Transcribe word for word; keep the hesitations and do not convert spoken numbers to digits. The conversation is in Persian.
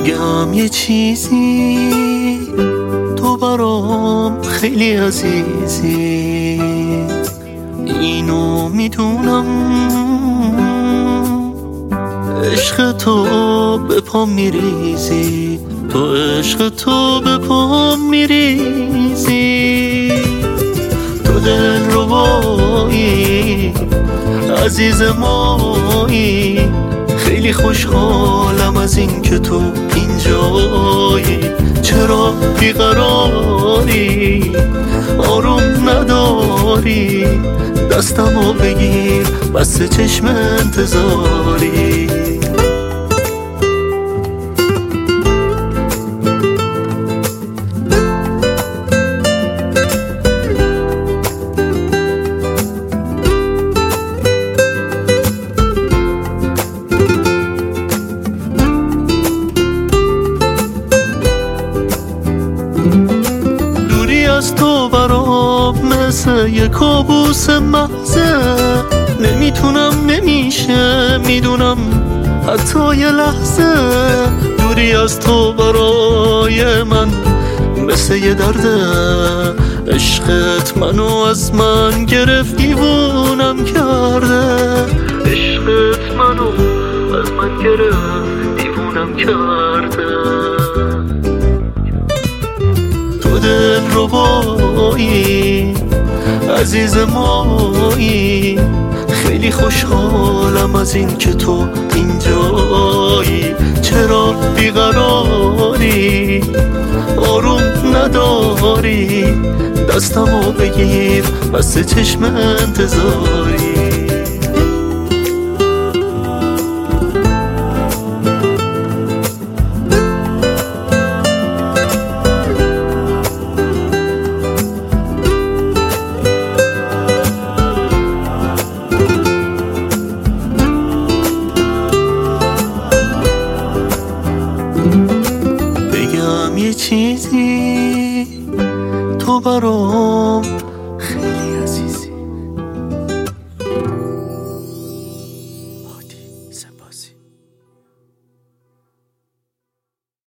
بگم یه چیزی، تو برام خیلی عزیزی، اینو میدونم. عشق تو به پام میریزی، تو عشق تو به پام میریزی. تو دل ربایی عزیز مایی، خیلی خوشحالم از این که تو اینجایی. چرا بیقراری، آروم نداری، دستمو بگیر بس چشم انتظاری. از تو برام مثل یه کابوس محضه، نمیتونم نمیشه میدونم حتی یه لحظه. دوری از تو برای من مثل یه درده، عشقت منو از من گرفت دیوونم کرده. عشقت منو از من گرفت دیوونم کرده. تو دل ربایی عزیز مایی، خیلی خوشحالم از این که تو اینجایی. چرا بیقراری، آروم نداری، دستمو بگیر بس چشم انتظاری. بگم یه چیزی، تو برام